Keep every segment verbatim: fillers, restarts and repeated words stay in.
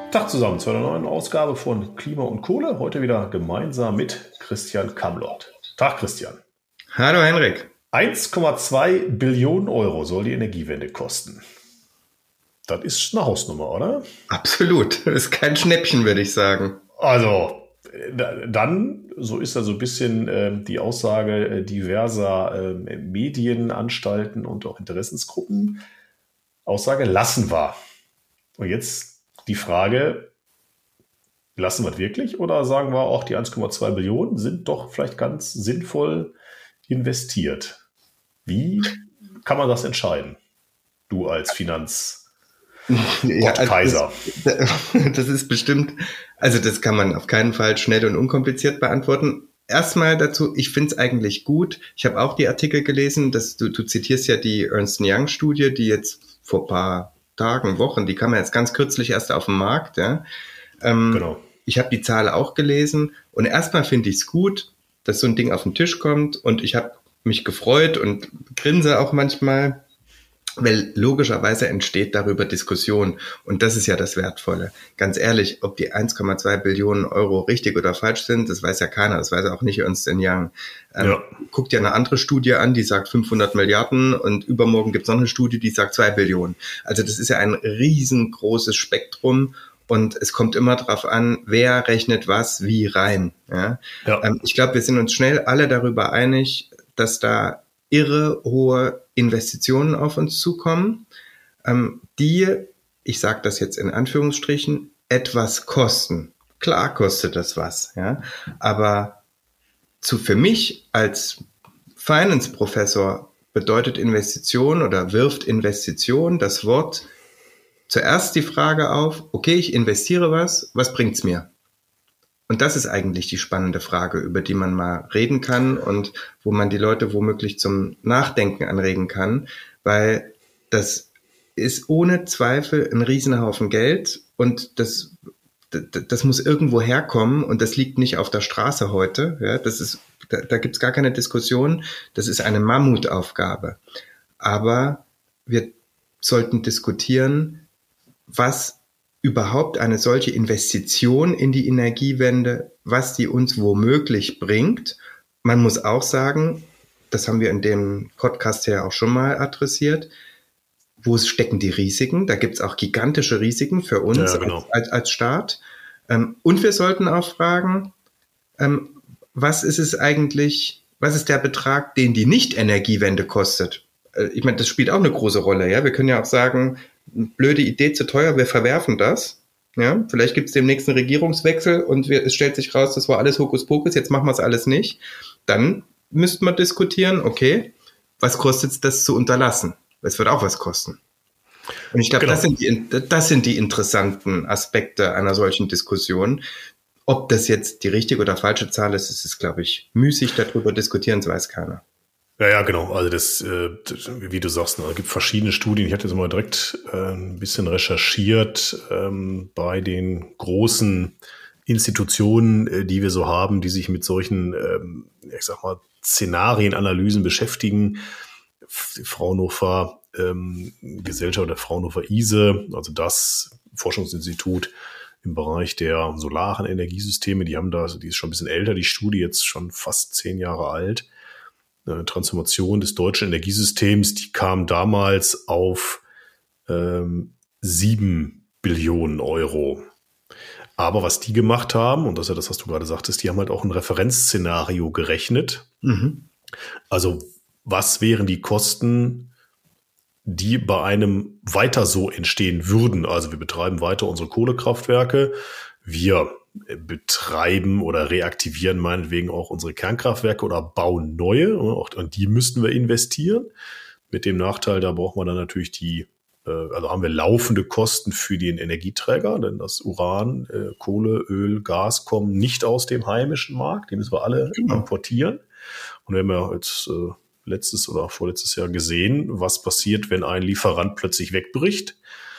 Tag zusammen zu einer neuen Ausgabe von Klima und Kohle. Heute wieder gemeinsam mit Christian Kamlott. Tag, Christian. Hallo, Henrik. eins Komma zwei Billionen Euro soll die Energiewende kosten. Das ist eine Hausnummer, oder? Absolut. Das ist kein Schnäppchen, würde ich sagen. Also, dann, so ist da so ein bisschen äh, die Aussage äh, diverser äh, Medienanstalten und auch Interessensgruppen. Aussage, lassen wir. Und jetzt die Frage, lassen wir es wirklich oder sagen wir auch, die eins Komma zwei Billionen sind doch vielleicht ganz sinnvoll investiert? Wie kann man das entscheiden? Du als Finanz ja, also Kaiser. Das, das ist bestimmt, also das kann man auf keinen Fall schnell und unkompliziert beantworten. Erstmal dazu, ich finde es eigentlich gut. Ich habe auch die Artikel gelesen, dass du, du zitierst ja die Ernst and Young Studie, die jetzt vor ein paar Tagen, Wochen, die kam ja jetzt ganz kürzlich erst auf den Markt. Ja. Ähm, genau. Ich habe die Zahl auch gelesen und erstmal finde ich es gut, dass so ein Ding auf den Tisch kommt und ich habe mich gefreut und grinse auch manchmal, weil logischerweise entsteht darüber Diskussion und das ist ja das Wertvolle. Ganz ehrlich, ob die eins Komma zwei Billionen Euro richtig oder falsch sind, das weiß ja keiner, das weiß auch nicht Ernst and Young. Ähm, ja. Guckt ja eine andere Studie an, die sagt fünfhundert Milliarden und übermorgen gibt es noch eine Studie, die sagt zwei Billionen. Also das ist ja ein riesengroßes Spektrum und es kommt immer drauf an, wer rechnet was wie rein. Ja? Ja. Ähm, ich glaube, wir sind uns schnell alle darüber einig, dass da irre hohe Investitionen auf uns zukommen, ähm, die, ich sage das jetzt in Anführungsstrichen, etwas kosten. Klar kostet das was, ja, aber zu für mich als Finance-Professor bedeutet Investition oder wirft Investition das Wort zuerst die Frage auf, okay, ich investiere was, was bringt's mir? Und das ist eigentlich die spannende Frage, über die man mal reden kann und wo man die Leute womöglich zum Nachdenken anregen kann, weil das ist ohne Zweifel ein Riesenhaufen Geld und das, das, das muss irgendwo herkommen und das liegt nicht auf der Straße heute. Ja, das ist, da, da gibt's gar keine Diskussion. Das ist eine Mammutaufgabe. Aber wir sollten diskutieren, was überhaupt eine solche Investition in die Energiewende, was die uns womöglich bringt. Man muss auch sagen, das haben wir in dem Podcast ja auch schon mal adressiert, wo stecken die Risiken? Da gibt es auch gigantische Risiken für uns ja, genau. als, als, als Staat. Und wir sollten auch fragen, was ist es eigentlich, was ist der Betrag, den die Nicht-Energiewende kostet? Ich meine, das spielt auch eine große Rolle. Ja, wir können ja auch sagen, blöde Idee, zu teuer, wir verwerfen das. Ja, vielleicht gibt es demnächst einen Regierungswechsel und wir, es stellt sich raus, das war alles Hokuspokus, jetzt machen wir es alles nicht. Dann müsste man diskutieren, okay, was kostet es, das zu unterlassen? Es wird auch was kosten. Und ich glaube, genau. das sind die, das sind die interessanten Aspekte einer solchen Diskussion. Ob das jetzt die richtige oder falsche Zahl ist, ist es, glaube ich, müßig darüber diskutieren, das weiß keiner. Ja, ja, genau. Also das, äh, das wie du sagst, es gibt verschiedene Studien. Ich hatte jetzt mal direkt äh, ein bisschen recherchiert ähm, bei den großen Institutionen, äh, die wir so haben, die sich mit solchen, ähm, ich sag mal, Szenarienanalysen beschäftigen. Die Fraunhofer ähm, Gesellschaft oder Fraunhofer I S E, also das Forschungsinstitut im Bereich der solaren Energiesysteme, die haben da, die ist schon ein bisschen älter, die Studie jetzt schon fast zehn Jahre alt. Transformation des deutschen Energiesystems, die kam damals auf ähm, sieben Billionen Euro. Aber was die gemacht haben, und das ist ja das, was du gerade sagtest, die haben halt auch ein Referenzszenario gerechnet. Mhm. Also was wären die Kosten, die bei einem weiter so entstehen würden? Also wir betreiben weiter unsere Kohlekraftwerke, wir betreiben oder reaktivieren meinetwegen auch unsere Kernkraftwerke oder bauen neue. Auch an die müssten wir investieren. Mit dem Nachteil, da braucht man dann natürlich die, also haben wir laufende Kosten für den Energieträger, denn das Uran, Kohle, Öl, Gas kommen nicht aus dem heimischen Markt. Die müssen wir alle genau. importieren. Und wir haben ja jetzt letztes oder vorletztes Jahr gesehen, was passiert, wenn ein Lieferant plötzlich wegbricht.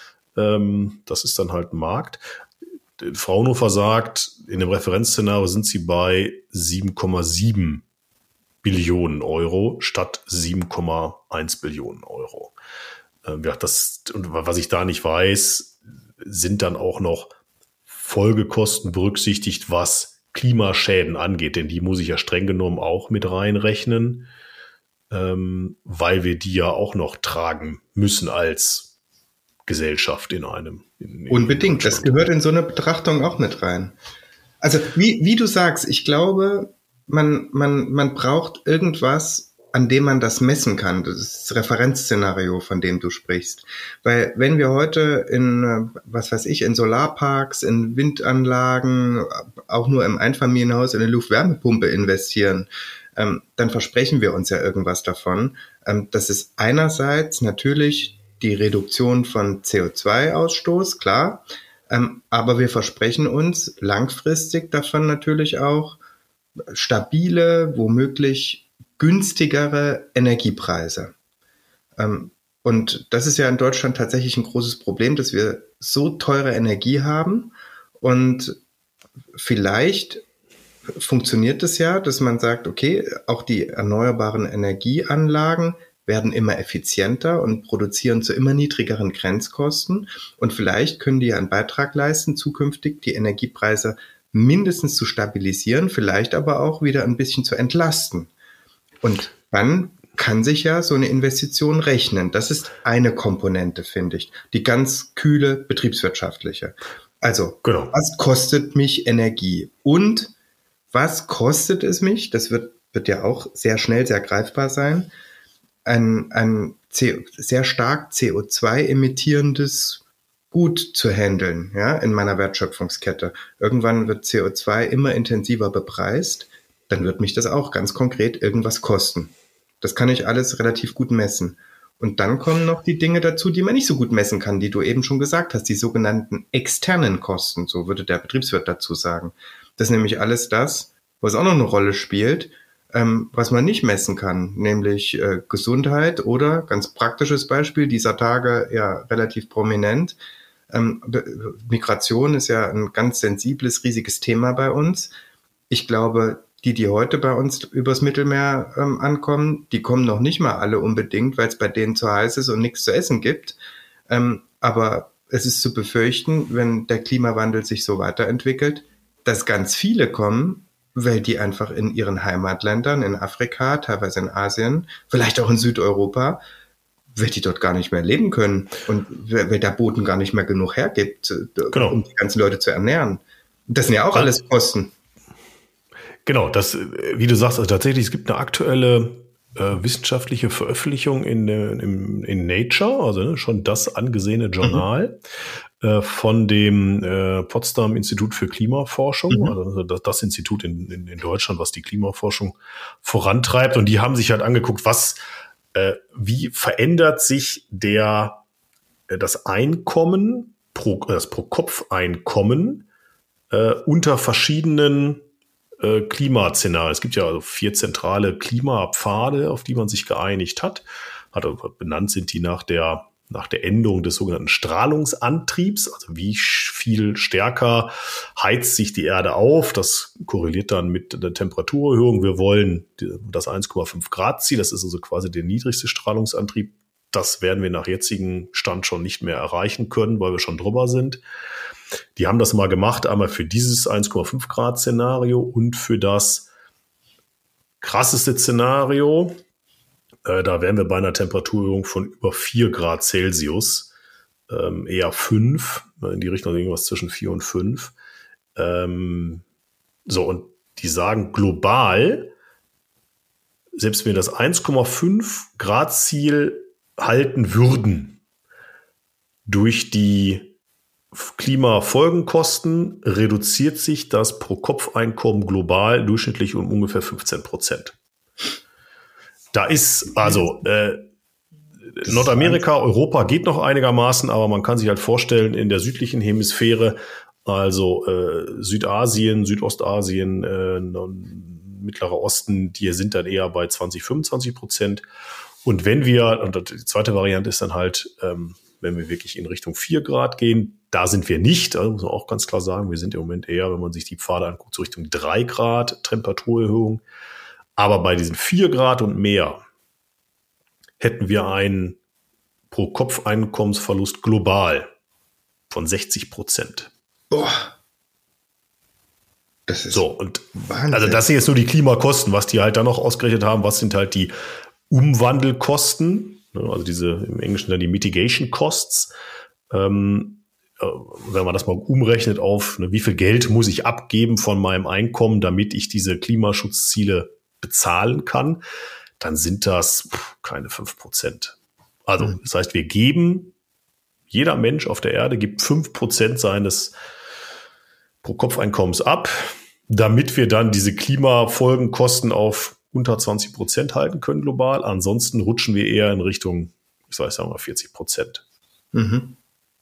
Das ist dann halt ein Markt. Fraunhofer sagt, in dem Referenzszenario sind sie bei sieben Komma sieben Billionen Euro statt sieben Komma eins Billionen Euro. Ähm, ja, das, und was ich da nicht weiß, sind dann auch noch Folgekosten berücksichtigt, was Klimaschäden angeht, denn die muss ich ja streng genommen auch mit reinrechnen, ähm, weil wir die ja auch noch tragen müssen als Gesellschaft in einem. In, in Unbedingt, das gehört in so eine Betrachtung auch mit rein. Also wie, wie du sagst, ich glaube, man, man, man braucht irgendwas, an dem man das messen kann. Das ist das Referenzszenario, von dem du sprichst. Weil wenn wir heute in, was weiß ich, in Solarparks, in Windanlagen, auch nur im Einfamilienhaus in eine Luftwärmepumpe investieren, ähm, dann versprechen wir uns ja irgendwas davon. Ähm, das ist einerseits natürlich die Reduktion von C O zwei Ausstoß, klar. Ähm, aber wir versprechen uns langfristig davon natürlich auch stabile, womöglich günstigere Energiepreise. Ähm, und das ist ja in Deutschland tatsächlich ein großes Problem, dass wir so teure Energie haben. Und vielleicht funktioniert es ja, dass man sagt, okay, auch die erneuerbaren Energieanlagen werden immer effizienter und produzieren zu immer niedrigeren Grenzkosten. Und vielleicht können die ja einen Beitrag leisten, zukünftig die Energiepreise mindestens zu stabilisieren, vielleicht aber auch wieder ein bisschen zu entlasten. Und dann kann sich ja so eine Investition rechnen. Das ist eine Komponente, finde ich. Die ganz kühle betriebswirtschaftliche. Also, genau. Was kostet mich Energie? Und was kostet es mich? Das wird, wird ja auch sehr schnell, sehr greifbar sein. Ein, ein C- sehr stark C O zwei emittierendes Gut zu handeln, ja, in meiner Wertschöpfungskette. Irgendwann wird C O zwei immer intensiver bepreist. Dann wird mich das auch ganz konkret irgendwas kosten. Das kann ich alles relativ gut messen. Und dann kommen noch die Dinge dazu, die man nicht so gut messen kann, die du eben schon gesagt hast, die sogenannten externen Kosten, so würde der Betriebswirt dazu sagen. Das ist nämlich alles das, was auch noch eine Rolle spielt, ähm, was man nicht messen kann, nämlich äh, Gesundheit oder, ganz praktisches Beispiel, dieser Tage ja relativ prominent, ähm, Migration ist ja ein ganz sensibles, riesiges Thema bei uns. Ich glaube, die, die heute bei uns übers Mittelmeer ähm, ankommen, die kommen noch nicht mal alle unbedingt, weil es bei denen zu heiß ist und nichts zu essen gibt. Ähm, aber es ist zu befürchten, wenn der Klimawandel sich so weiterentwickelt, dass ganz viele kommen, weil die einfach in ihren Heimatländern, in Afrika, teilweise in Asien, vielleicht auch in Südeuropa, weil die dort gar nicht mehr leben können und weil der Boden gar nicht mehr genug hergibt, genau, um die ganzen Leute zu ernähren. Das sind ja auch alles Kosten. Genau, das, wie du sagst, also tatsächlich, es gibt eine aktuelle äh, wissenschaftliche Veröffentlichung in, in, in Nature, also ne, schon das angesehene Journal, mhm. äh, von dem äh, Potsdam Institut für Klimaforschung, mhm. also das, das Institut in, in, in Deutschland, was die Klimaforschung vorantreibt. Und die haben sich halt angeguckt, was, äh, wie verändert sich der, äh, das Einkommen, pro, das Pro-Kopf-Einkommen äh, unter verschiedenen Klimaszenarien. Es gibt ja also vier zentrale Klimapfade, auf die man sich geeinigt hat. Hat benannt sind die nach der, nach der Änderung des sogenannten Strahlungsantriebs. Also wie viel stärker heizt sich die Erde auf. Das korreliert dann mit der Temperaturerhöhung. Wir wollen das eins Komma fünf Grad Ziel. Das ist also quasi der niedrigste Strahlungsantrieb. Das werden wir nach jetzigem Stand schon nicht mehr erreichen können, weil wir schon drüber sind. Die haben das mal gemacht, einmal für dieses eins Komma fünf Grad Szenario und für das krasseste Szenario. Äh, da wären wir bei einer Temperaturerhöhung von über vier Grad Celsius, ähm, eher fünf, in die Richtung irgendwas zwischen vier und fünf. Ähm, so, und die sagen global, selbst wenn wir das eins Komma fünf Grad Ziel halten würden, durch die Klimafolgenkosten reduziert sich das Pro-Kopf-Einkommen global durchschnittlich um ungefähr fünfzehn Prozent. Da ist also äh, Nordamerika, Europa geht noch einigermaßen, aber man kann sich halt vorstellen, in der südlichen Hemisphäre, also äh, Südasien, Südostasien, äh, Mittlerer Osten, die sind dann eher bei zwanzig, fünfundzwanzig Prozent. Und wenn wir, und die zweite Variante ist dann halt, ähm, wenn wir wirklich in Richtung vier Grad gehen, da sind wir nicht, also muss man auch ganz klar sagen, wir sind im Moment eher, wenn man sich die Pfade anguckt, so Richtung drei Grad Temperaturerhöhung. Aber bei diesen vier Grad und mehr hätten wir einen Pro-Kopf-Einkommensverlust global von sechzig Prozent. Boah, Das ist so, und Wahnsinn. Also das sind jetzt nur die Klimakosten, was die halt dann noch ausgerechnet haben, was sind halt die Umwandelkosten, also diese im Englischen dann die Mitigation Costs. Ähm, wenn man das mal umrechnet auf, ne, wie viel Geld muss ich abgeben von meinem Einkommen, damit ich diese Klimaschutzziele bezahlen kann, dann sind das pff, keine fünf Prozent. Also mhm. das heißt, wir geben, jeder Mensch auf der Erde gibt fünf Prozent seines Pro-Kopf-Einkommens ab, damit wir dann diese Klimafolgenkosten auf unter zwanzig Prozent halten können global. Ansonsten rutschen wir eher in Richtung, ich sage mal, vierzig Prozent. Mhm.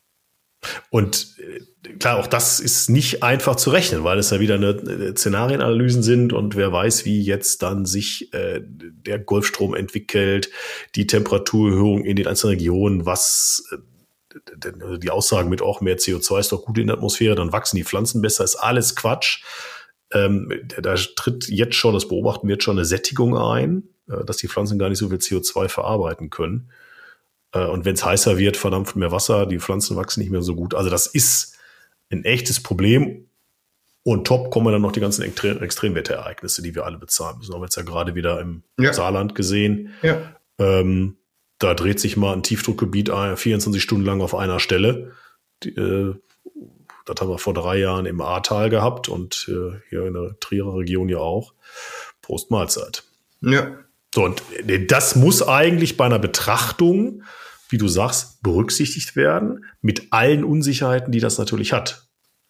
Und klar, auch das ist nicht einfach zu rechnen, weil es ja wieder eine Szenarienanalysen sind und wer weiß, wie jetzt dann sich äh, der Golfstrom entwickelt, die Temperaturerhöhung in den einzelnen Regionen, was äh, die Aussagen mit auch mehr C O zwei ist doch gut in der Atmosphäre, dann wachsen die Pflanzen besser, ist alles Quatsch. Ähm, da tritt jetzt schon, das beobachten wir jetzt schon, eine Sättigung ein, äh, dass die Pflanzen gar nicht so viel C O zwei verarbeiten können. Und wenn es heißer wird, verdampft mehr Wasser, die Pflanzen wachsen nicht mehr so gut. Also das ist ein echtes Problem. Und top kommen dann noch die ganzen Extremwetterereignisse, die wir alle bezahlen müssen. Haben wir jetzt ja gerade wieder im ja. Saarland gesehen. Ja. Ähm, da dreht sich mal ein Tiefdruckgebiet vierundzwanzig Stunden lang auf einer Stelle. Die, äh, das haben wir vor drei Jahren im Ahrtal gehabt und äh, hier in der Trierer Region ja auch. Prost Mahlzeit. Ja. So, und das muss eigentlich bei einer Betrachtung, wie du sagst, berücksichtigt werden, mit allen Unsicherheiten, die das natürlich hat.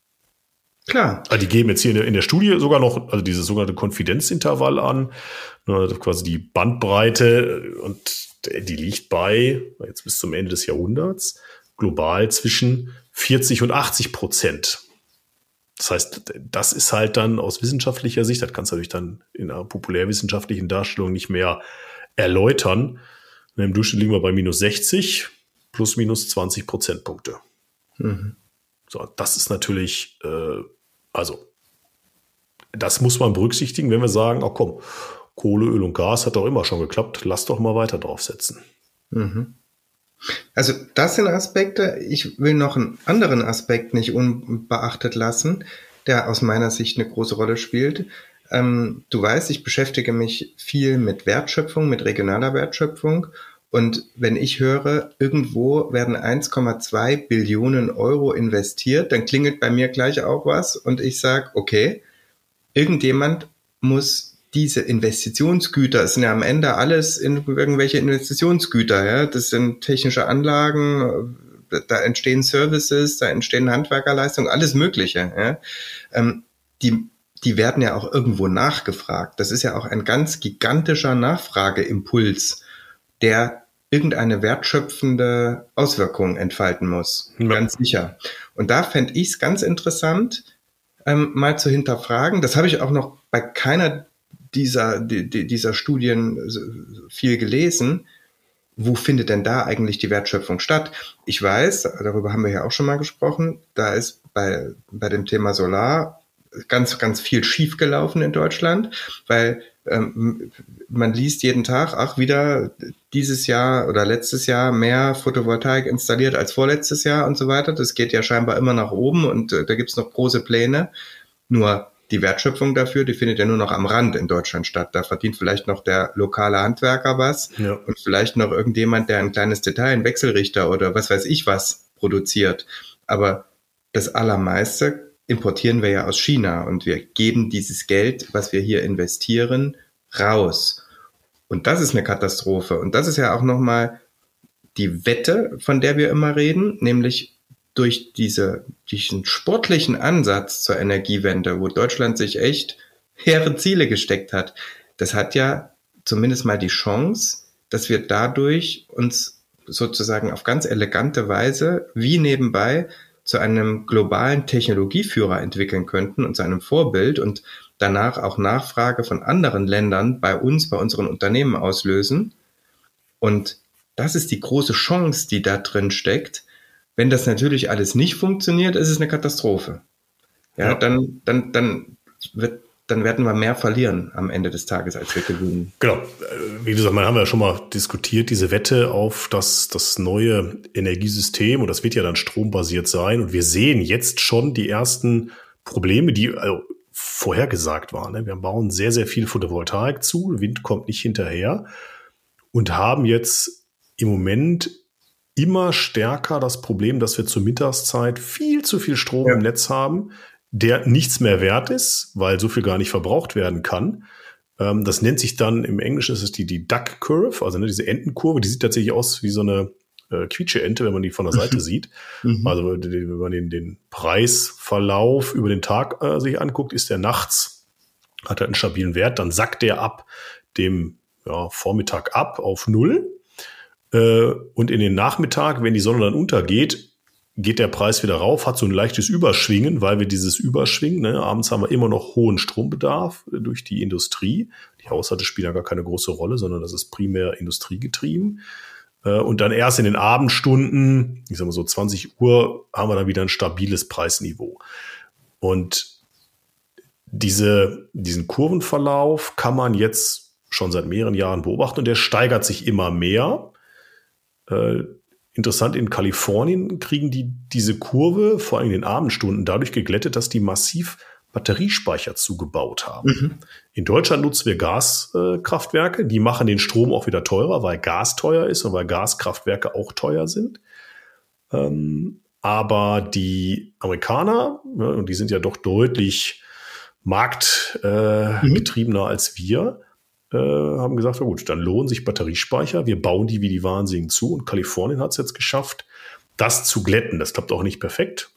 Klar. Also die geben jetzt hier in der, in der Studie sogar noch, also dieses sogenannte Konfidenzintervall an, ne, quasi die Bandbreite, und die liegt bei, jetzt bis zum Ende des Jahrhunderts, global zwischen vierzig und achtzig Prozent. Das heißt, das ist halt dann aus wissenschaftlicher Sicht, das kannst du natürlich dann in einer populärwissenschaftlichen Darstellung nicht mehr erläutern. Im Durchschnitt liegen wir bei minus sechzig, plus minus zwanzig Prozentpunkte. Mhm. So, das ist natürlich, äh, also, das muss man berücksichtigen, wenn wir sagen, oh komm, Kohle, Öl und Gas hat doch immer schon geklappt, lass doch mal weiter draufsetzen. Mhm. Also das sind Aspekte. Ich will noch einen anderen Aspekt nicht unbeachtet lassen, der aus meiner Sicht eine große Rolle spielt. Ähm, du weißt, ich beschäftige mich viel mit Wertschöpfung, mit regionaler Wertschöpfung. Und wenn ich höre, irgendwo werden eins Komma zwei Billionen Euro investiert, dann klingelt bei mir gleich auch was und ich sage, okay, irgendjemand muss diese Investitionsgüter, es sind ja am Ende alles in irgendwelche Investitionsgüter, ja, das sind technische Anlagen, da entstehen Services, da entstehen Handwerkerleistungen, alles Mögliche, ja. Ähm, die, die werden ja auch irgendwo nachgefragt. Das ist ja auch ein ganz gigantischer Nachfrageimpuls, der irgendeine wertschöpfende Auswirkung entfalten muss, ja. Ganz sicher. Und da fände ich es ganz interessant, ähm, mal zu hinterfragen. Das habe ich auch noch bei keiner dieser, die, dieser Studien viel gelesen. Wo findet denn da eigentlich die Wertschöpfung statt? Ich weiß, darüber haben wir ja auch schon mal gesprochen, da ist bei, bei dem Thema Solar ganz, ganz viel schiefgelaufen in Deutschland, weil ähm, man liest jeden Tag, ach, wieder dieses Jahr oder letztes Jahr mehr Photovoltaik installiert als vorletztes Jahr und so weiter. Das geht ja scheinbar immer nach oben und äh, da gibt's noch große Pläne. Nur die Wertschöpfung dafür, die findet ja nur noch am Rand in Deutschland statt. Da verdient vielleicht noch der lokale Handwerker was, ja, und vielleicht noch irgendjemand, der ein kleines Detail, einen Wechselrichter oder was weiß ich was produziert. Aber das Allermeiste importieren wir ja aus China und wir geben dieses Geld, was wir hier investieren, raus. Und das ist eine Katastrophe. Und das ist ja auch nochmal die Wette, von der wir immer reden, nämlich durch diese, diesen sportlichen Ansatz zur Energiewende, wo Deutschland sich echt hehre Ziele gesteckt hat, das hat ja zumindest mal die Chance, dass wir dadurch uns sozusagen auf ganz elegante Weise wie nebenbei zu einem globalen Technologieführer entwickeln könnten und zu einem Vorbild und danach auch Nachfrage von anderen Ländern bei uns, bei unseren Unternehmen auslösen. Und das ist die große Chance, die da drin steckt. Wenn das natürlich alles nicht funktioniert, ist es eine Katastrophe. Ja, ja. dann, dann, dann wird, dann werden wir mehr verlieren am Ende des Tages, als wir gewinnen. Genau. Wie gesagt, wir haben ja schon mal diskutiert, diese Wette auf das, das neue Energiesystem, und das wird ja dann strombasiert sein. Und wir sehen jetzt schon die ersten Probleme, die also vorhergesagt war. Ne? Wir bauen sehr, sehr viel Photovoltaik zu, Wind kommt nicht hinterher und haben jetzt im Moment immer stärker das Problem, dass wir zur Mittagszeit viel zu viel Strom ja. im Netz haben, der nichts mehr wert ist, weil so viel gar nicht verbraucht werden kann. Ähm, das nennt sich dann, im Englischen ist es die, die Duck Curve, also ne, diese Entenkurve, die sieht tatsächlich aus wie so eine äh, Quietsche-Ente, wenn man die von der Seite sieht. Mhm. Also wenn man den, den Preisverlauf über den Tag äh, sich anguckt, ist der nachts, hat er einen stabilen Wert, dann sackt der ab dem ja, Vormittag ab auf null. Und in den Nachmittag, wenn die Sonne dann untergeht, geht der Preis wieder rauf, hat so ein leichtes Überschwingen, weil wir dieses Überschwingen, ne, abends haben wir immer noch hohen Strombedarf durch die Industrie. Die Haushalte spielen ja gar keine große Rolle, sondern das ist primär industriegetrieben. Und dann erst in den Abendstunden, ich sag mal so zwanzig Uhr, haben wir dann wieder ein stabiles Preisniveau. Und diese, diesen Kurvenverlauf kann man jetzt schon seit mehreren Jahren beobachten und der steigert sich immer mehr. Äh, interessant, in Kalifornien kriegen die diese Kurve, vor allem in den Abendstunden, dadurch geglättet, dass die massiv Batteriespeicher zugebaut haben. Mhm. In Deutschland nutzen wir Gaskraftwerke, äh, die machen den Strom auch wieder teurer, weil Gas teuer ist und weil Gaskraftwerke auch teuer sind. Ähm, aber die Amerikaner, ne, und die sind ja doch deutlich marktgetriebener äh, mhm. als wir, Äh, haben gesagt, na gut, dann lohnen sich Batteriespeicher. Wir bauen die wie die Wahnsinnigen zu. Und Kalifornien hat es jetzt geschafft, das zu glätten. Das klappt auch nicht perfekt.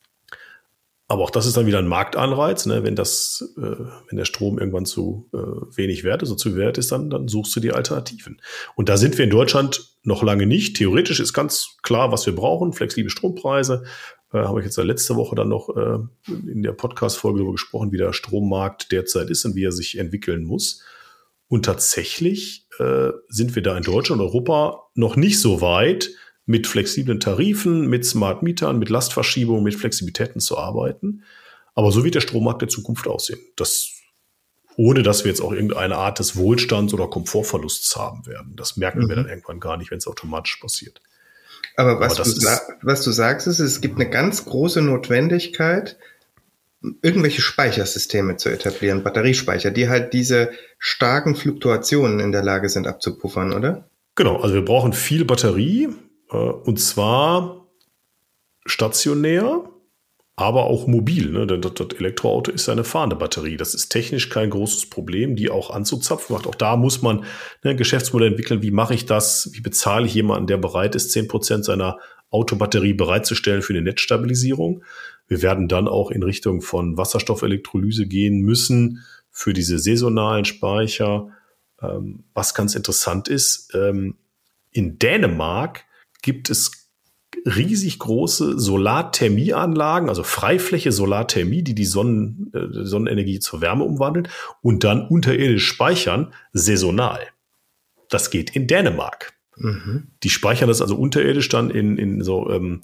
Aber auch das ist dann wieder ein Marktanreiz. Ne? Wenn das, äh, wenn der Strom irgendwann zu äh, wenig wert ist, oder zu wert ist, dann, dann suchst du die Alternativen. Und da sind wir in Deutschland noch lange nicht. Theoretisch ist ganz klar, was wir brauchen. Flexible Strompreise. Äh, habe ich jetzt letzte Woche dann noch äh, in der Podcast-Folge darüber gesprochen, wie der Strommarkt derzeit ist und wie er sich entwickeln muss. Und tatsächlich äh, sind wir da in Deutschland und Europa noch nicht so weit, mit flexiblen Tarifen, mit Smart Mietern, mit Lastverschiebung, mit Flexibilitäten zu arbeiten. Aber so wird der Strommarkt der Zukunft aussehen. Das, ohne dass wir jetzt auch irgendeine Art des Wohlstands- oder Komfortverlusts haben werden. Das merken mhm. wir dann irgendwann gar nicht, wenn es automatisch passiert. Aber was, Aber du, sa- was du sagst, ist, es gibt eine ganz große Notwendigkeit, irgendwelche Speichersysteme zu etablieren, Batteriespeicher, die halt diese starken Fluktuationen in der Lage sind abzupuffern, oder? Genau, also wir brauchen viel Batterie, äh, und zwar stationär, aber auch mobil. Ne? Das, das Elektroauto ist ja eine fahrende Batterie. Das ist technisch kein großes Problem, die auch anzuzapfen macht. Auch da muss man ne, ein Geschäftsmodell entwickeln. Wie mache ich das? Wie bezahle ich jemanden, der bereit ist, zehn Prozent seiner Autobatterie bereitzustellen für eine Netzstabilisierung? Wir werden dann auch in Richtung von Wasserstoffelektrolyse gehen müssen für diese saisonalen Speicher. Ähm, was ganz interessant ist, ähm, in Dänemark gibt es riesig große Solarthermieanlagen, also Freifläche Solarthermie, die die Sonnen, äh, Sonnenenergie zur Wärme umwandeln und dann unterirdisch speichern, saisonal. Das geht in Dänemark. Mhm. Die speichern das also unterirdisch dann in, in so ähm,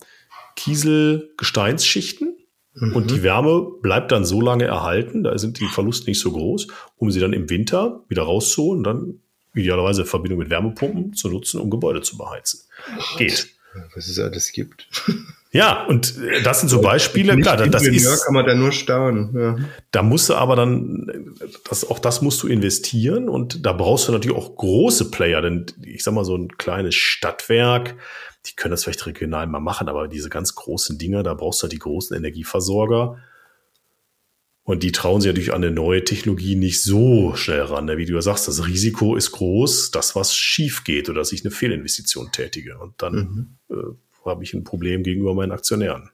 Kiesel-Gesteinsschichten. Mhm. Und die Wärme bleibt dann so lange erhalten, da sind die Verluste nicht so groß, um sie dann im Winter wieder rauszuholen und dann idealerweise in Verbindung mit Wärmepumpen zu nutzen, um Gebäude zu beheizen. Geht. Was es alles gibt. Ja, und das sind so Beispiele. Klar, das ist, kann man da nur staunen. Ja. Da musst du aber dann, das, auch das musst du investieren und da brauchst du natürlich auch große Player, denn ich sag mal, so ein kleines Stadtwerk, die können das vielleicht regional mal machen, aber diese ganz großen Dinger, da brauchst du halt die großen Energieversorger und die trauen sich natürlich an eine neue Technologie nicht so schnell ran. Wie du ja sagst, das Risiko ist groß, dass was schief geht oder dass ich eine Fehlinvestition tätige und dann mhm. äh, habe ich ein Problem gegenüber meinen Aktionären.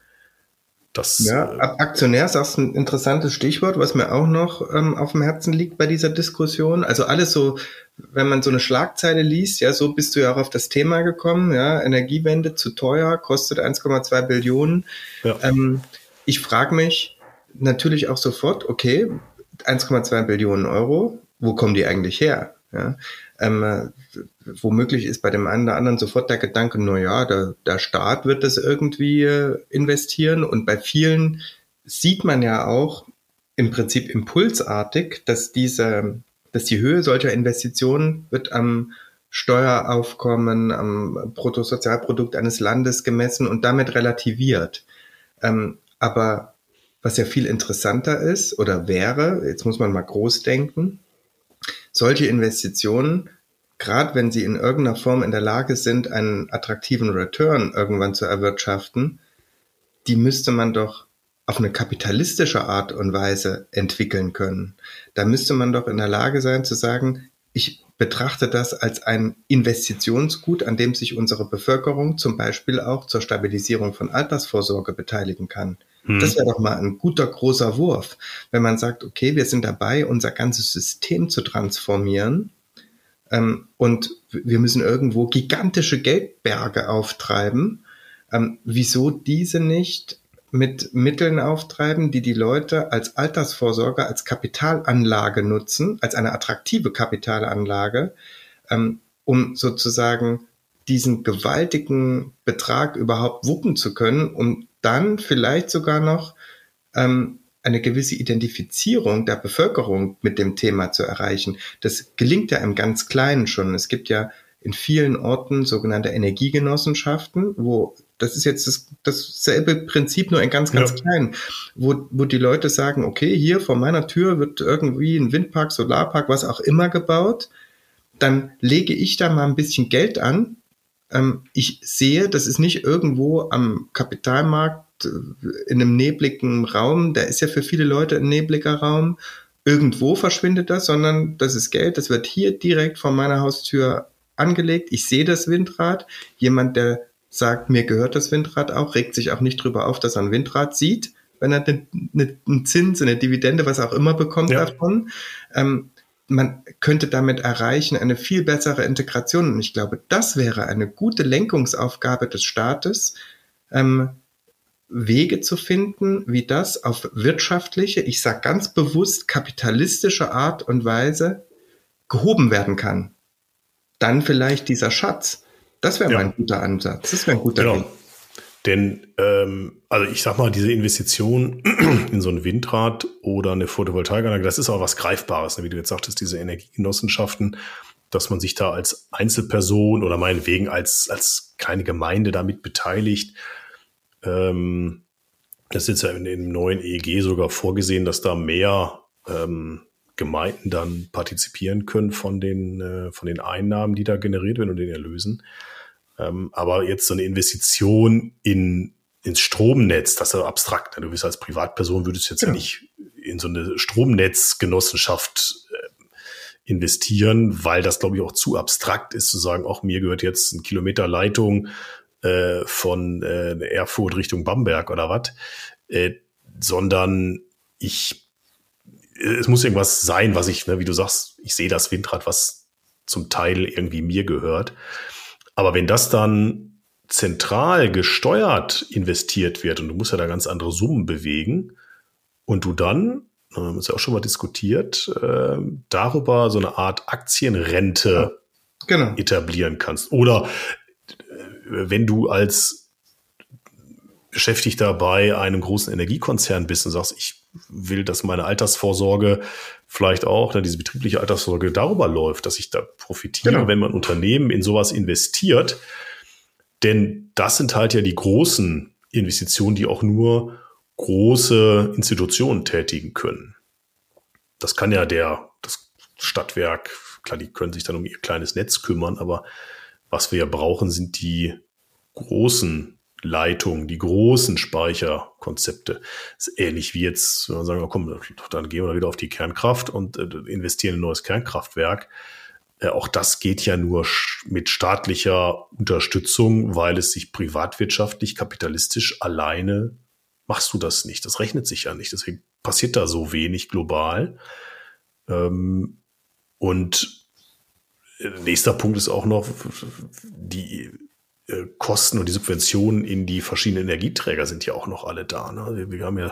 Das, ja, äh, Aktionär, sagst du ein interessantes Stichwort, was mir auch noch ähm, auf dem Herzen liegt bei dieser Diskussion. Also alles so, wenn man so eine Schlagzeile liest, ja, so bist du ja auch auf das Thema gekommen, ja, Energiewende zu teuer, kostet eins Komma zwei Billionen. Ja. Ähm, ich frage mich natürlich auch sofort, okay, eins Komma zwei Billionen Euro, wo kommen die eigentlich her? Ja, ähm, äh, womöglich ist bei dem einen oder anderen sofort der Gedanke, na ja, der, der Staat wird das irgendwie äh, investieren und bei vielen sieht man ja auch im Prinzip impulsartig, dass diese, dass die Höhe solcher Investitionen wird am Steueraufkommen, am Bruttosozialprodukt eines Landes gemessen und damit relativiert. Ähm, aber was ja viel interessanter ist oder wäre, jetzt muss man mal groß denken, solche Investitionen, gerade wenn sie in irgendeiner Form in der Lage sind, einen attraktiven Return irgendwann zu erwirtschaften, die müsste man doch auf eine kapitalistische Art und Weise entwickeln können. Da müsste man doch in der Lage sein zu sagen, ich betrachte das als ein Investitionsgut, an dem sich unsere Bevölkerung zum Beispiel auch zur Stabilisierung von Altersvorsorge beteiligen kann. Hm. Das wäre doch mal ein guter, großer Wurf, wenn man sagt, okay, wir sind dabei, unser ganzes System zu transformieren, ähm, und wir müssen irgendwo gigantische Geldberge auftreiben. Ähm, wieso diese nicht mit Mitteln auftreiben, die die Leute als Altersvorsorge, als Kapitalanlage nutzen, als eine attraktive Kapitalanlage, ähm, um sozusagen diesen gewaltigen Betrag überhaupt wuppen zu können, um dann vielleicht sogar noch ähm, eine gewisse Identifizierung der Bevölkerung mit dem Thema zu erreichen. Das gelingt ja im ganz Kleinen schon. Es gibt ja in vielen Orten sogenannte Energiegenossenschaften, wo das ist jetzt das, dasselbe Prinzip, nur ein ganz, ganz ja. klein, wo, wo die Leute sagen, okay, hier vor meiner Tür wird irgendwie ein Windpark, Solarpark, was auch immer gebaut, dann lege ich da mal ein bisschen Geld an. Ähm, ich sehe, das ist nicht irgendwo am Kapitalmarkt in einem nebligen Raum, der ist ja für viele Leute ein nebliger Raum, irgendwo verschwindet das, sondern das ist Geld, das wird hier direkt vor meiner Haustür angelegt. Ich sehe das Windrad. Jemand, der sagt, mir gehört das Windrad auch, regt sich auch nicht drüber auf, dass er ein Windrad sieht, wenn er einen Zins, eine Dividende, was auch immer bekommt ja. davon. Ähm, man könnte damit erreichen eine viel bessere Integration. Und ich glaube, das wäre eine gute Lenkungsaufgabe des Staates, ähm, Wege zu finden, wie das auf wirtschaftliche, ich sage ganz bewusst kapitalistische Art und Weise gehoben werden kann. Dann vielleicht dieser Schatz. Das wäre ja. mal ein guter Ansatz. Das wäre ein guter genau. Weg. Denn, ähm, also ich sag mal, diese Investition in so ein Windrad oder eine Photovoltaikanlage, das ist auch was Greifbares, ne? Wie du jetzt sagtest, diese Energiegenossenschaften, dass man sich da als Einzelperson oder meinetwegen als, als kleine Gemeinde damit beteiligt. Ähm, das ist jetzt ja in dem neuen E E G sogar vorgesehen, dass da mehr ähm, Gemeinden dann partizipieren können von den, äh, von den Einnahmen, die da generiert werden und den Erlösen. Ähm, aber jetzt so eine Investition in, ins Stromnetz, das ist ja abstrakt. Ne? Du bist als Privatperson, würdest jetzt ja, ja nicht in so eine Stromnetzgenossenschaft äh, investieren, weil das, glaube ich, auch zu abstrakt ist, zu sagen, auch mir gehört jetzt ein Kilometer Leitung äh, von äh, Erfurt Richtung Bamberg oder was, äh, sondern ich es muss irgendwas sein, was ich, ne, wie du sagst, ich sehe das Windrad, was zum Teil irgendwie mir gehört. Aber wenn das dann zentral gesteuert investiert wird und du musst ja da ganz andere Summen bewegen und du dann, wir haben es ja auch schon mal diskutiert, äh, darüber so eine Art Aktienrente genau. etablieren kannst. Oder äh, wenn du als Beschäftigter bei einem großen Energiekonzern bist und sagst, ich will, dass meine Altersvorsorge vielleicht auch, ne, diese betriebliche Altersvorsorge darüber läuft, dass ich da profitiere, genau. wenn mein Unternehmen in sowas investiert. Denn das sind halt ja die großen Investitionen, die auch nur große Institutionen tätigen können. Das kann ja der, das Stadtwerk, klar, die können sich dann um ihr kleines Netz kümmern, aber was wir ja brauchen, sind die großen Leitungen, die großen Speicherkonzepte. Das ist ähnlich wie jetzt, wenn wir sagen, komm, dann gehen wir wieder auf die Kernkraft und äh, investieren in ein neues Kernkraftwerk. Äh, auch das geht ja nur mit staatlicher Unterstützung, weil es sich privatwirtschaftlich, kapitalistisch alleine machst du das nicht. Das rechnet sich ja nicht. Deswegen passiert da so wenig global. Ähm, und nächster Punkt ist auch noch die Kosten und die Subventionen in die verschiedenen Energieträger sind ja auch noch alle da. Ne? Wir haben ja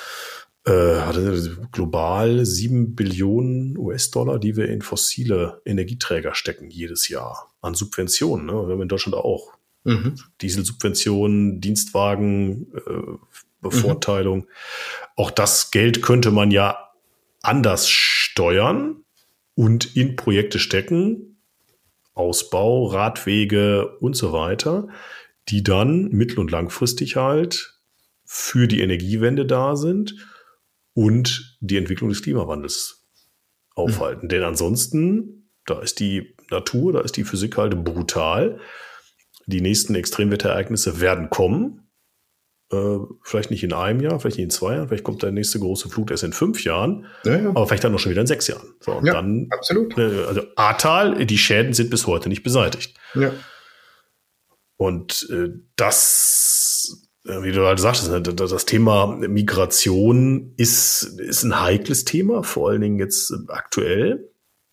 äh, global sieben Billionen U S-Dollar, die wir in fossile Energieträger stecken jedes Jahr an Subventionen. Ne? Wir haben in Deutschland auch mhm. Dieselsubventionen, Dienstwagen, äh, Bevorteilung. Mhm. Auch das Geld könnte man ja anders steuern und in Projekte stecken, Ausbau, Radwege und so weiter, die dann mittel- und langfristig halt für die Energiewende da sind und die Entwicklung des Klimawandels aufhalten. Mhm. Denn ansonsten, da ist die Natur, da ist die Physik halt brutal. Die nächsten Extremwetterereignisse werden kommen. Äh, vielleicht nicht in einem Jahr, vielleicht nicht in zwei Jahren, vielleicht kommt der nächste große Flut erst in fünf Jahren, ja, ja. aber vielleicht dann noch schon wieder in sechs Jahren. So, und ja, dann, absolut. Äh, also Ahrtal, die Schäden sind bis heute nicht beseitigt. Ja. Und äh, das, äh, wie du halt sagtest, ne, das Thema Migration ist, ist ein heikles Thema, vor allen Dingen jetzt äh, aktuell.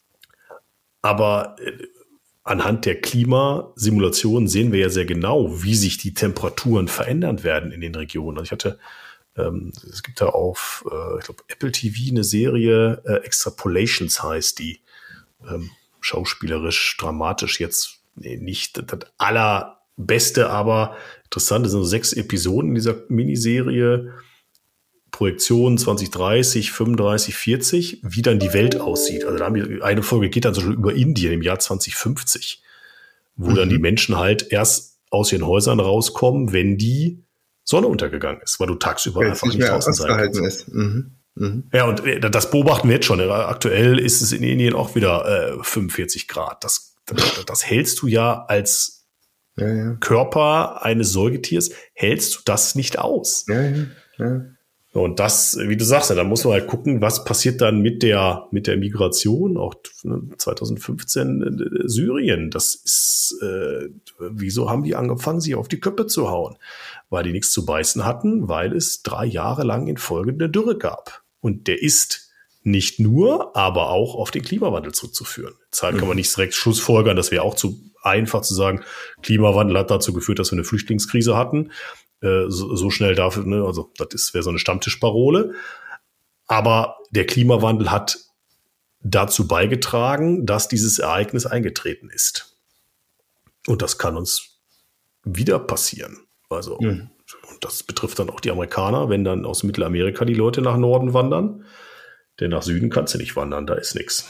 Aber äh, anhand der Klimasimulation sehen wir ja sehr genau, wie sich die Temperaturen verändern werden in den Regionen. Also ich hatte, ähm, es gibt da auf, äh, ich glaube, Apple T V eine Serie, äh, Extrapolations heißt die, ähm, schauspielerisch, dramatisch jetzt nee, nicht das allerbeste, aber interessant, es sind so sechs Episoden in dieser Miniserie, Projektion zwanzig dreißig, fünfunddreißig, vierzig, wie dann die Welt aussieht. Also da haben wir, eine Folge geht dann so über Indien im Jahr zwanzig fünfzig, wo mhm. dann die Menschen halt erst aus ihren Häusern rauskommen, wenn die Sonne untergegangen ist, weil du tagsüber ja, einfach nicht draußen sein kannst. Ist. Mhm. Mhm. Ja, und das beobachten wir jetzt schon. Aktuell ist es in Indien auch wieder äh, fünfundvierzig Grad. Das, das, das hältst du ja als ja, ja. Körper eines Säugetiers, hältst du das nicht aus. Ja, ja, ja. Und das, wie du sagst, da muss man halt gucken, was passiert dann mit der, mit der Migration, auch zwanzig fünfzehn äh, Syrien. Das ist, äh, wieso haben die angefangen, sich auf die Köpfe zu hauen? Weil die nichts zu beißen hatten, weil es drei Jahre lang in Folge eine Dürre gab. Und der ist nicht nur, aber auch auf den Klimawandel zurückzuführen. Deshalb kann man nicht direkt schlussfolgern, das wäre auch zu einfach zu sagen, Klimawandel hat dazu geführt, dass wir eine Flüchtlingskrise hatten. So, so schnell dafür, ne, also das wäre so eine Stammtischparole. Aber der Klimawandel hat dazu beigetragen, dass dieses Ereignis eingetreten ist. Und das kann uns wieder passieren. Also, mhm. und das betrifft dann auch die Amerikaner, wenn dann aus Mittelamerika die Leute nach Norden wandern. Denn nach Süden kannst du nicht wandern, da ist nichts.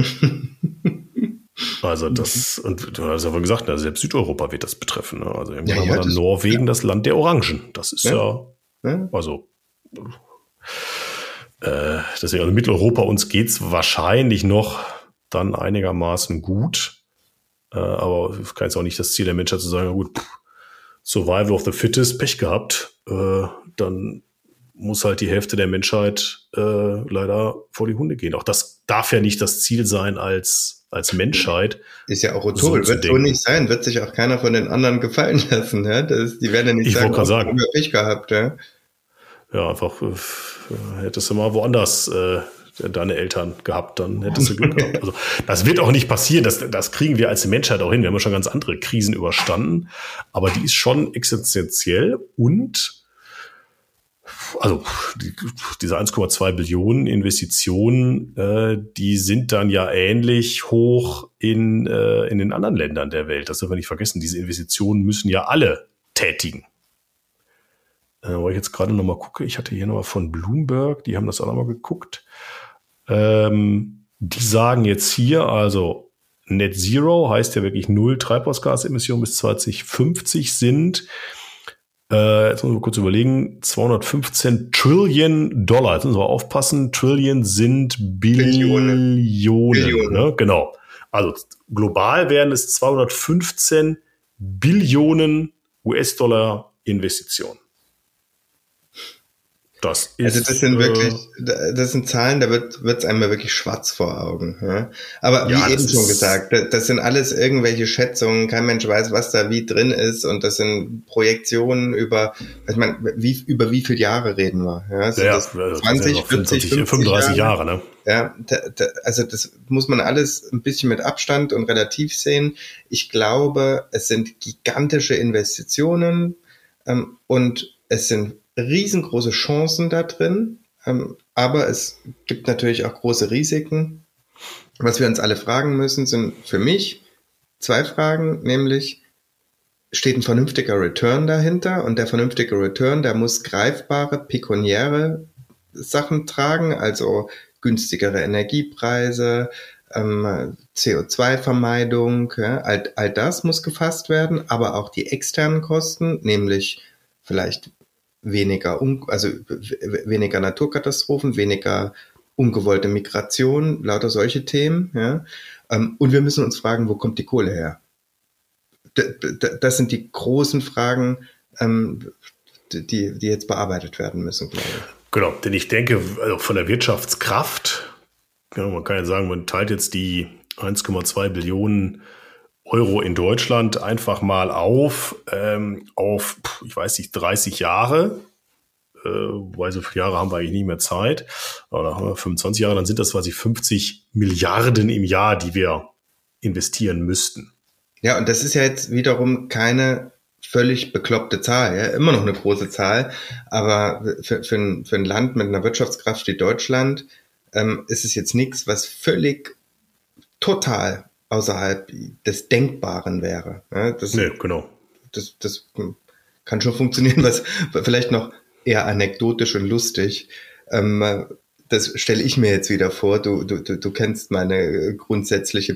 Also das, und du hast ja wohl gesagt, also selbst Südeuropa wird das betreffen. Ne? Also irgendwann ja, haben wir ja, dann Norwegen, ja. das Land der Orangen. Das ist ja, ja also äh, deswegen, also Mitteleuropa, uns geht's wahrscheinlich noch dann einigermaßen gut. Äh, aber es kann jetzt auch nicht das Ziel der Menschheit zu sagen, na gut, pff, Survival of the Fittest, Pech gehabt, äh, dann muss halt die Hälfte der Menschheit äh, leider vor die Hunde gehen. Auch das darf ja nicht das Ziel sein als als Menschheit. Ist ja auch rhetorisch, so wird so nicht sein, wird sich auch keiner von den anderen gefallen lassen. Ja? Das, die werden ja nicht ich sagen, oh, sagen. wir Pech gehabt. Ja, ja einfach äh, hättest du mal woanders äh, deine Eltern gehabt, dann hättest du Glück gehabt. Also das wird auch nicht passieren, das, das kriegen wir als Menschheit auch hin. Wir haben ja schon ganz andere Krisen überstanden, aber die ist schon existenziell und also die, diese eins Komma zwei Billionen Investitionen, äh, die sind dann ja ähnlich hoch in, äh, in den anderen Ländern der Welt. Das dürfen wir nicht vergessen. Diese Investitionen müssen ja alle tätigen. Äh, wo ich jetzt gerade noch mal gucke, ich hatte hier noch mal von Bloomberg, die haben das auch noch mal geguckt. Ähm, die sagen jetzt hier, also Net Zero heißt ja wirklich null Treibhausgasemissionen bis zwanzig fünfzig sind. Äh, jetzt müssen wir kurz überlegen, zweihundertfünfzehn Trillion Dollar. Jetzt müssen wir aufpassen, Trillion sind Billionen. Billionen. Ne? Genau. Also global wären es zweihundertfünfzehn Billionen U S-Dollar Investitionen. Das ist, also das sind wirklich, das sind Zahlen, da wird es einem wirklich schwarz vor Augen. Ja? Aber wie ja, eben schon gesagt, das sind alles irgendwelche Schätzungen, kein Mensch weiß, was da wie drin ist und das sind Projektionen über, ich meine, wie, über wie viele Jahre reden wir? Ja, sind ja, das zwanzig, ja vierzig, fünfunddreißig Jahre, Jahre, ne? Ja, da, da, also das muss man alles ein bisschen mit Abstand und relativ sehen. Ich glaube, es sind gigantische Investitionen ähm, und es sind riesengroße Chancen da drin, ähm, aber es gibt natürlich auch große Risiken. Was wir uns alle fragen müssen, sind für mich zwei Fragen, nämlich steht ein vernünftiger Return dahinter und der vernünftige Return, der muss greifbare, pekuniäre Sachen tragen, also günstigere Energiepreise, ähm, C O zwei Vermeidung, ja, all, all das muss gefasst werden, aber auch die externen Kosten, nämlich vielleicht weniger, un- also weniger Naturkatastrophen, weniger ungewollte Migration, lauter solche Themen. Ja? Und wir müssen uns fragen, wo kommt die Kohle her? Das sind die großen Fragen, die, die jetzt bearbeitet werden müssen, glaube ich. Genau, denn ich denke, also von der Wirtschaftskraft, ja, man kann ja sagen, man teilt jetzt die eins Komma zwei Billionen Euro in Deutschland einfach mal auf, ähm, auf, ich weiß nicht, dreißig Jahre. Äh, wobei so viele Jahre haben wir eigentlich nie mehr Zeit. Aber da haben wir fünfundzwanzig Jahre, dann sind das quasi fünfzig Milliarden im Jahr, die wir investieren müssten. Ja, und das ist ja jetzt wiederum keine völlig bekloppte Zahl, ja, immer noch eine große Zahl, aber für, für, ein, für ein Land mit einer Wirtschaftskraft wie Deutschland ähm, ist es jetzt nichts, was völlig total außerhalb des Denkbaren wäre. Ja, das, nee, genau. Das, das kann schon funktionieren, was vielleicht noch eher anekdotisch und lustig. Ähm, das stelle ich mir jetzt wieder vor. Du, du, du kennst meine grundsätzliche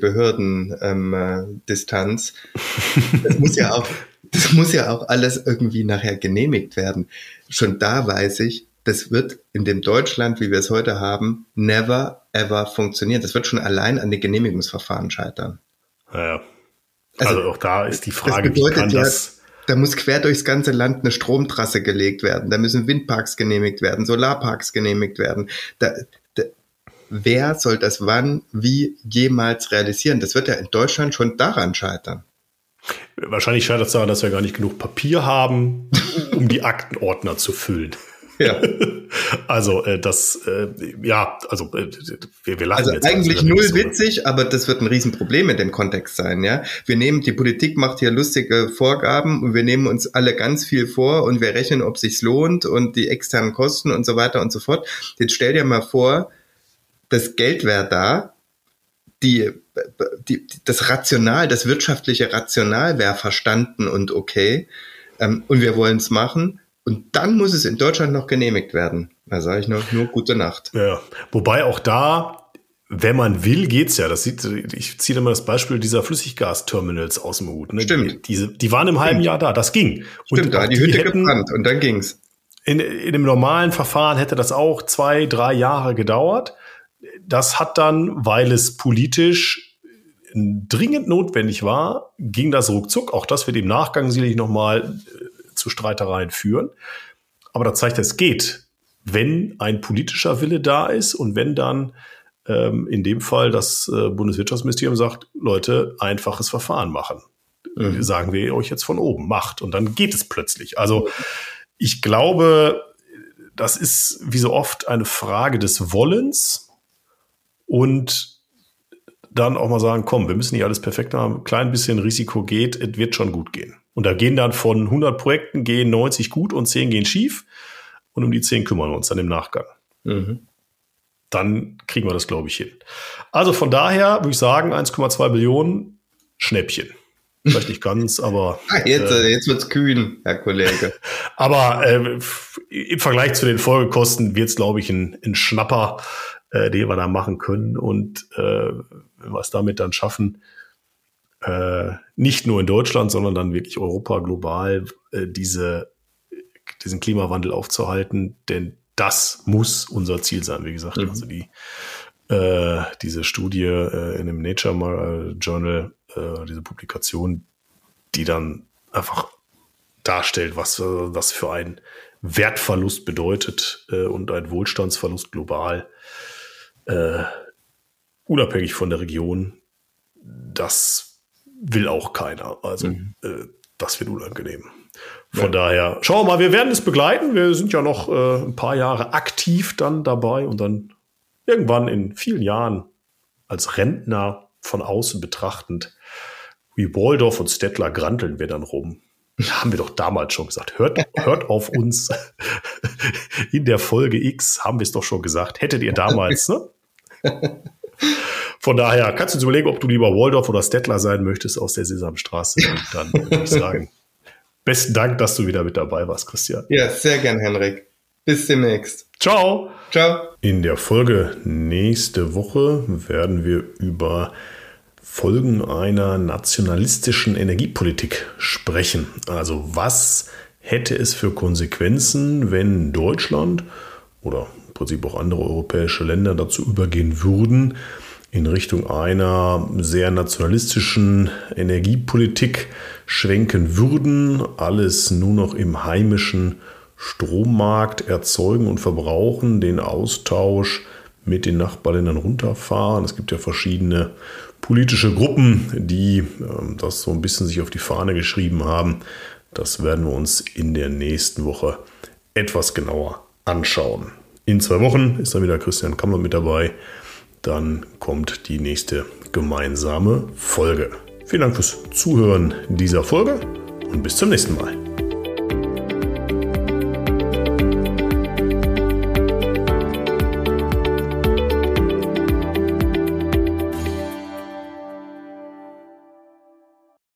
Behördendistanz. Ähm, das muss ja auch, das muss ja auch alles irgendwie nachher genehmigt werden. Schon da weiß ich, das wird in dem Deutschland, wie wir es heute haben, never ever funktionieren. Das wird schon allein an den Genehmigungsverfahren scheitern. Naja. Also, also auch da ist die Frage, das bedeutet, wie kann ja, das... Da muss quer durchs ganze Land eine Stromtrasse gelegt werden. Da müssen Windparks genehmigt werden, Solarparks genehmigt werden. Da, da, wer soll das wann, wie jemals realisieren? Das wird ja in Deutschland schon daran scheitern. Wahrscheinlich scheitert es daran, dass wir gar nicht genug Papier haben, um die Aktenordner zu füllen. Ja. Also äh, das, äh, ja, also äh, wir, wir lachen also jetzt. Also eigentlich null so, witzig, aber das wird ein Riesenproblem in dem Kontext sein, ja. Wir nehmen, die Politik macht hier lustige Vorgaben und wir nehmen uns alle ganz viel vor und wir rechnen, ob sich's lohnt und die externen Kosten und so weiter und so fort. Jetzt stell dir mal vor, das Geld wäre da, die, die, das Rational, das wirtschaftliche Rational wäre verstanden und okay, ähm, und wir wollen es machen. Und dann muss es in Deutschland noch genehmigt werden. Da sage ich noch nur gute Nacht. Ja, wobei auch da, wenn man will, geht's ja. Das sieht, ich ziehe immer das Beispiel dieser Flüssiggasterminals aus dem Hut. Ne? Stimmt. Die, diese, die waren im halben Stimmt. Jahr da. Das ging. Stimmt, und da die, die Hütte gebrannt und dann ging's. In, in dem normalen Verfahren hätte das auch zwei, drei Jahre gedauert. Das hat dann, weil es politisch dringend notwendig war, ging das ruckzuck. Auch das wird im Nachgang sicherlich nochmal zu Streitereien führen. Aber das zeigt, es geht, wenn ein politischer Wille da ist und wenn dann ähm, in dem Fall das äh, Bundeswirtschaftsministerium sagt, Leute, einfaches Verfahren machen. Mhm. Sagen wir euch jetzt von oben, macht. Und dann geht es plötzlich. Also ich glaube, das ist wie so oft eine Frage des Wollens und dann auch mal sagen, komm, wir müssen nicht alles perfekt haben, ein klein bisschen Risiko geht, es wird schon gut gehen. Und da gehen dann von hundert Projekten gehen neunzig gut und zehn gehen schief. Und um die zehn kümmern wir uns dann im Nachgang. Mhm. Dann kriegen wir das, glaube ich, hin. Also von daher würde ich sagen, eins Komma zwei Billionen Schnäppchen. Vielleicht nicht ganz, aber... Jetzt, äh, jetzt wird's kühn, Herr Kollege. Aber äh, im Vergleich zu den Folgekosten wird es, glaube ich, ein, ein Schnapper, äh, den wir da machen können. Und äh, wenn wir es damit dann schaffen, Äh, nicht nur in Deutschland, sondern dann wirklich Europa, global, äh, diese, diesen Klimawandel aufzuhalten, denn das muss unser Ziel sein, wie gesagt. Mhm. Also die, äh, diese Studie äh, in dem Nature Journal, äh, diese Publikation, die dann einfach darstellt, was äh, das für ein Wertverlust bedeutet äh, und ein Wohlstandsverlust global, äh, unabhängig von der Region, das will auch keiner. Also mhm. äh, das wird unangenehm. Von ja. daher, schauen wir mal, wir werden es begleiten. Wir sind ja noch äh, ein paar Jahre aktiv dann dabei und dann irgendwann in vielen Jahren als Rentner von außen betrachtend, wie Waldorf und Stettler granteln wir dann rum. Da haben wir doch damals schon gesagt, hört, hört auf uns. In der Folge X haben wir es doch schon gesagt. Hättet ihr damals, ne? Von daher kannst du dir überlegen, ob du lieber Waldorf oder Stettler sein möchtest aus der Sesamstraße. Und dann würde ich sagen, besten Dank, dass du wieder mit dabei warst, Christian. Ja, sehr gern, Henrik. Bis demnächst. Ciao. Ciao. In der Folge nächste Woche werden wir über Folgen einer nationalistischen Energiepolitik sprechen. Also was hätte es für Konsequenzen, wenn Deutschland oder im Prinzip auch andere europäische Länder dazu übergehen würden, in Richtung einer sehr nationalistischen Energiepolitik schwenken würden, alles nur noch im heimischen Strommarkt erzeugen und verbrauchen, den Austausch mit den Nachbarländern runterfahren. Es gibt ja verschiedene politische Gruppen, die äh, das so ein bisschen sich auf die Fahne geschrieben haben. Das werden wir uns in der nächsten Woche etwas genauer anschauen. In zwei Wochen ist dann wieder Christian Kammler mit dabei. Dann kommt die nächste gemeinsame Folge. Vielen Dank fürs Zuhören dieser Folge und bis zum nächsten Mal.